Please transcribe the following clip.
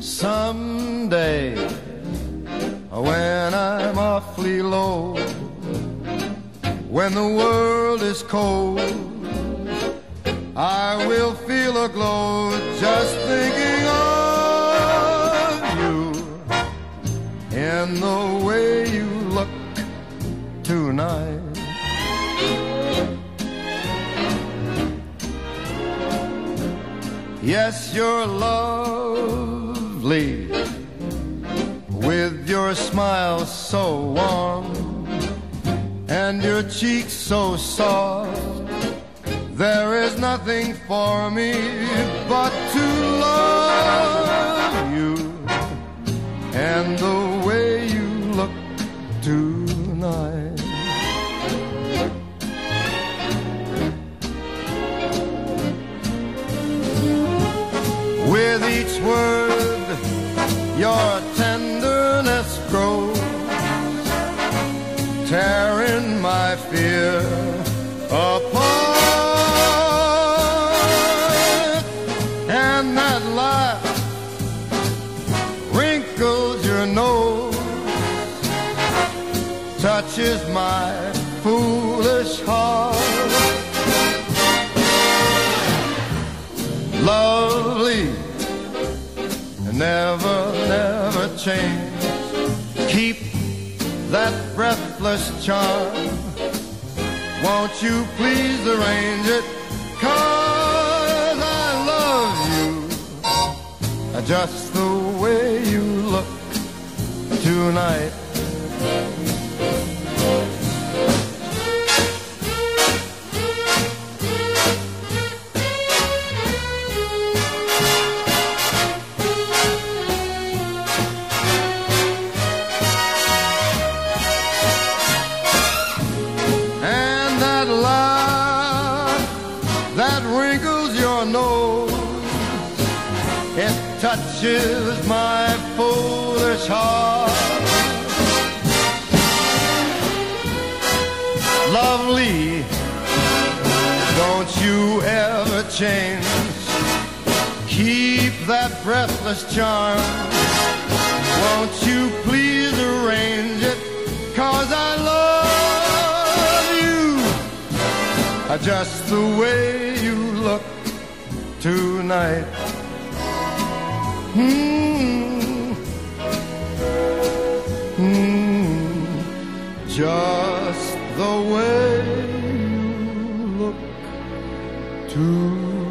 Someday, when I'm awfully low, when the world is cold, I will feel a glow just thinking of you in the way you look tonight. Yes, you're lovely, with your smile so warm and your cheeks so soft. There is nothing for me but to love you and the way you look tonight. With each word, your tenderness grows, tearing my fear apart. And that laugh wrinkles your nose, touches my foolish heart. Lovely, never, never change. Keep that breathless charm. Won't you please arrange it? 'Cause I love you just the way you look tonight. That wrinkles your nose, it touches my foolish heart. Lovely, don't you ever change. Keep that breathless charm. Won't you please arrange it? 'Cause I love you just the way you look tonight. Just the way you look tonight.